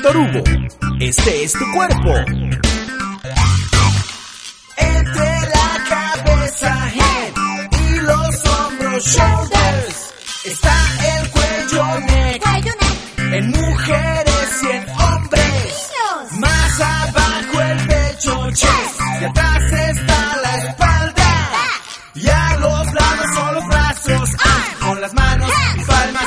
Orubo. Este es tu cuerpo. Entre la cabeza, head, y los hombros, shoulders, está el cuello, neck, en mujeres y en hombres. Más abajo el pecho, chest, y atrás está la espalda. Y a los lados son los brazos, con las manos y palmas